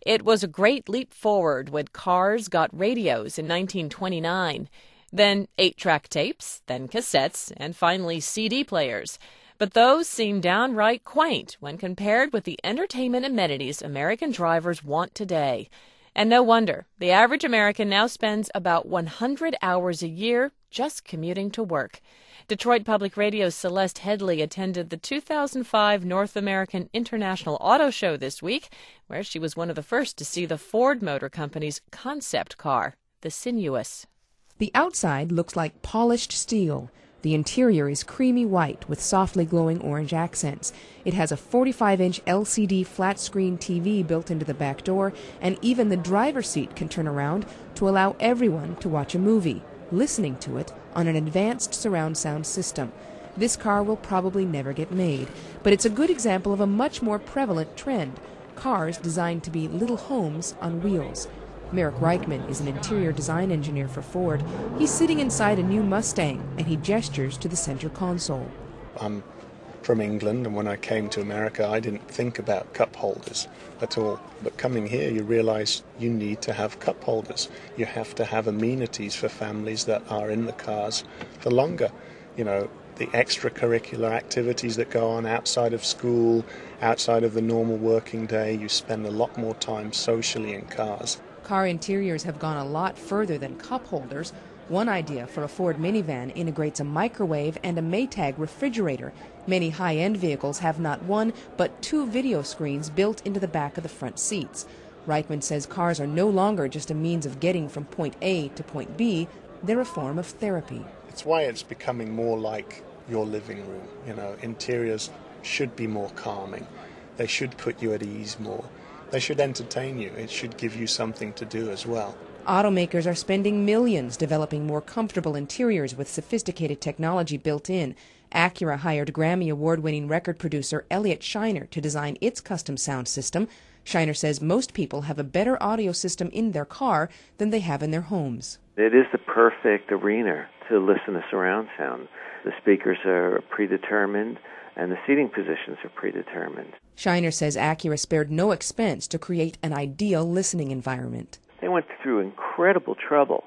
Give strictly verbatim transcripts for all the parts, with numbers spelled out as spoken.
It was a great leap forward when cars got radios in nineteen twenty-nine. Then eight-track tapes, then cassettes, and finally C D players. But those seem downright quaint when compared with the entertainment amenities American drivers want today. And no wonder. The average American now spends about one hundred hours a year just commuting to work. Detroit Public Radio's Celeste Headley attended the two thousand five North American International Auto Show this week, where she was one of the first to see the Ford Motor Company's concept car, the Sinuous. The outside looks like polished steel. The interior is creamy white with softly glowing orange accents. It has a forty-five inch L C D flat-screen T V built into the back door, and even the driver's seat can turn around to allow everyone to watch a movie, listening to it on an advanced surround sound system. This car will probably never get made, but it's a good example of a much more prevalent trend, cars designed to be little homes on wheels. Merrick Reichman is an interior design engineer for Ford. He's sitting inside a new Mustang, and he gestures to the center console. I'm from England, and when I came to America, I didn't think about cup holders at all. But coming here, you realize you need to have cup holders. You have to have amenities for families that are in the cars for longer. You know, the extracurricular activities that go on outside of school, outside of the normal working day. You spend a lot more time socially in cars. Car interiors have gone a lot further than cup holders. One idea for a Ford minivan integrates a microwave and a Maytag refrigerator. Many high-end vehicles have not one, but two video screens built into the back of the front seats. Reichman says cars are no longer just a means of getting from point A to point B. They're a form of therapy. It's why it's becoming more like your living room. You know, interiors should be more calming. They should put you at ease more. They should entertain you. It should give you something to do as well. Automakers are spending millions developing more comfortable interiors with sophisticated technology built in. Acura hired Grammy Award-winning record producer Elliot Scheiner to design its custom sound system. Scheiner says most people have a better audio system in their car than they have in their homes. It is the perfect arena to listen to surround sound. The speakers are predetermined, and the seating positions are predetermined. Scheiner says Acura spared no expense to create an ideal listening environment. They went through incredible trouble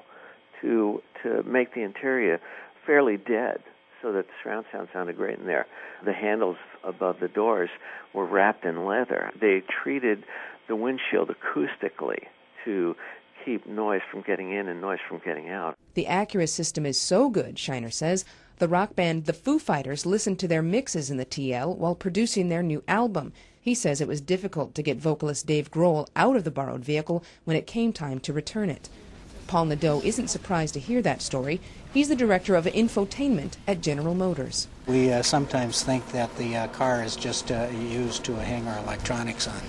to to make the interior fairly dead so that the surround sound sounded great in there. The handles above the doors were wrapped in leather. They treated the windshield acoustically to keep noise from getting in and noise from getting out. The Acura system is so good, Scheiner says, the rock band The Foo Fighters listened to their mixes in the T L while producing their new album. He says it was difficult to get vocalist Dave Grohl out of the borrowed vehicle when it came time to return it. Paul Nadeau isn't surprised to hear that story. He's the director of infotainment at General Motors. We uh, sometimes think that the uh, car is just uh, used to hang our electronics on.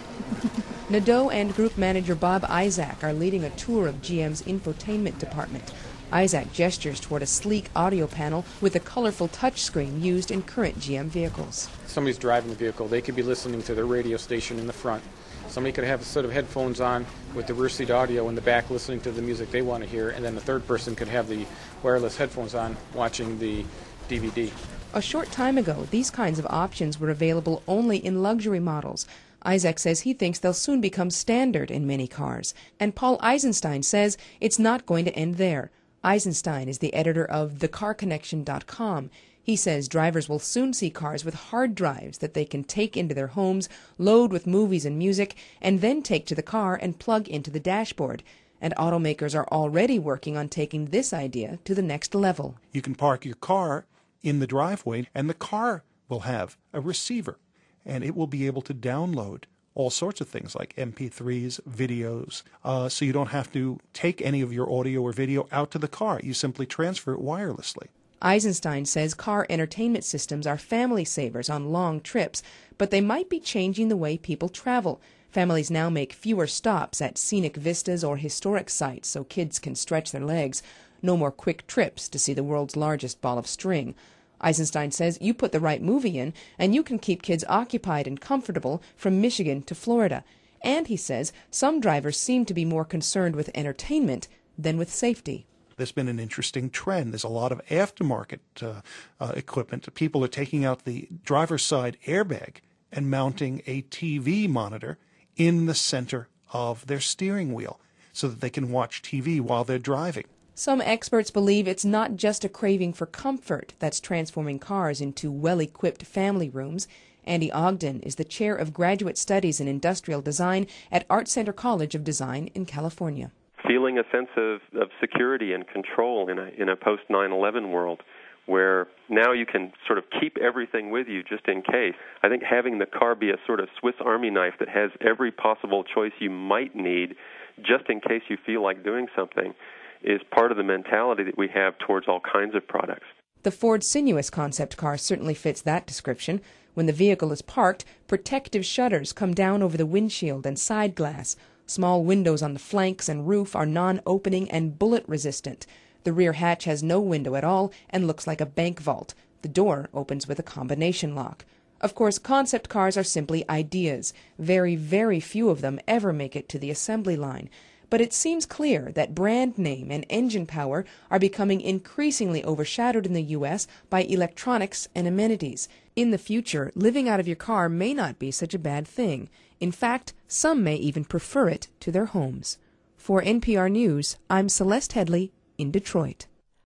Nadeau and group manager Bob Isaac are leading a tour of G M's infotainment department. Isaac gestures toward a sleek audio panel with a colorful touchscreen used in current G M vehicles. Somebody's driving the vehicle. They could be listening to the radio station in the front. Somebody could have a set of headphones on with the rear seat audio in the back listening to the music they want to hear, and then the third person could have the wireless headphones on watching the D V D. A short time ago, these kinds of options were available only in luxury models. Isaac says he thinks they'll soon become standard in many cars. And Paul Eisenstein says it's not going to end there. Eisenstein is the editor of the car connection dot com. He says drivers will soon see cars with hard drives that they can take into their homes, load with movies and music, and then take to the car and plug into the dashboard. And automakers are already working on taking this idea to the next level. You can park your car in the driveway, and the car will have a receiver, and it will be able to download all sorts of things like M P threes, videos, uh, so you don't have to take any of your audio or video out to the car. You simply transfer it wirelessly. Eisenstein says car entertainment systems are family savers on long trips, but they might be changing the way people travel. Families now make fewer stops at scenic vistas or historic sites so kids can stretch their legs. No more quick trips to see the world's largest ball of string. Eisenstein says you put the right movie in, and you can keep kids occupied and comfortable from Michigan to Florida. And he says some drivers seem to be more concerned with entertainment than with safety. There's been an interesting trend. There's a lot of aftermarket uh, uh, equipment. People are taking out the driver's side airbag and mounting a T V monitor in the center of their steering wheel so that they can watch T V while they're driving. Some experts believe it's not just a craving for comfort that's transforming cars into well-equipped family rooms. Andy Ogden is the chair of graduate studies in industrial design at Art Center College of Design in California. Feeling a sense of, of security and control in a, in a post nine eleven world where now you can sort of keep everything with you just in case. I think having the car be a sort of Swiss Army knife that has every possible choice you might need just in case you feel like doing something is part of the mentality that we have towards all kinds of products. The Ford Sinuous concept car certainly fits that description. When the vehicle is parked, protective shutters come down over the windshield and side glass. Small windows on the flanks and roof are non-opening and bullet-resistant. The rear hatch has no window at all and looks like a bank vault. The door opens with a combination lock. Of course, concept cars are simply ideas. Very, very few of them ever make it to the assembly line. But it seems clear that brand name and engine power are becoming increasingly overshadowed in the U S by electronics and amenities. In the future, living out of your car may not be such a bad thing. In fact, some may even prefer it to their homes. For N P R News, I'm Celeste Headley in Detroit.